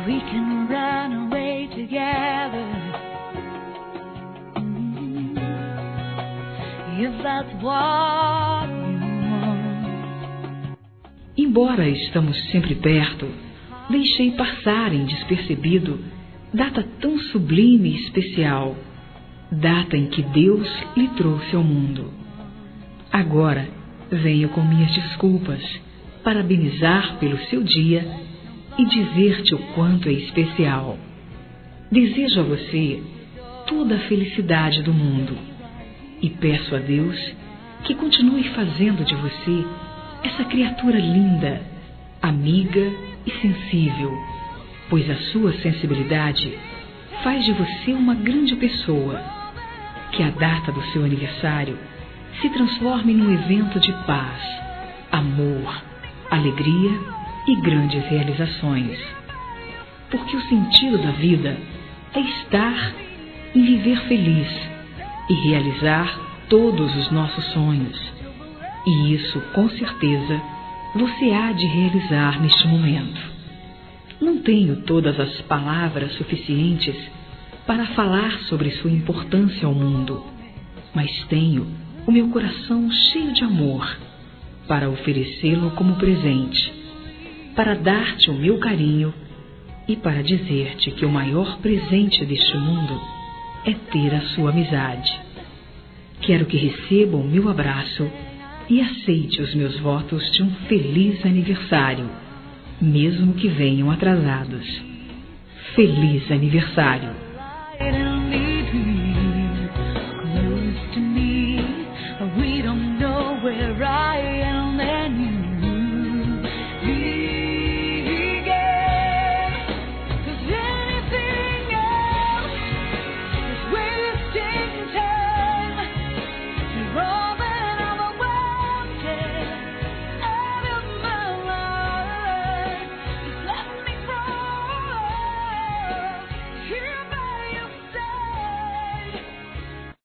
We can run away together. If that's what you want. Embora estamos sempre perto, deixei passar em despercebido data tão sublime e especial, data em que Deus lhe trouxe ao mundo. Agora venho com minhas desculpas, parabenizar pelo seu dia e dizer-te o quanto é especial. Desejo a você toda a felicidade do mundo e peço a Deus que continue fazendo de você essa criatura linda, amiga e sensível, pois a sua sensibilidade faz de você uma grande pessoa. Que a data do seu aniversário se transforme num evento de paz, amor, alegria e grandes realizações. Porque o sentido da vida é estar e viver feliz e realizar todos os nossos sonhos. E isso, com certeza, você há de realizar neste momento. Não tenho todas as palavras suficientes para falar sobre sua importância ao mundo, mas tenho o meu coração cheio de amor para oferecê-lo como presente, para dar-te o meu carinho e para dizer-te que o maior presente deste mundo é ter a sua amizade. Quero que receba o meu abraço e aceite os meus votos de um feliz aniversário, mesmo que venham atrasados. Feliz aniversário!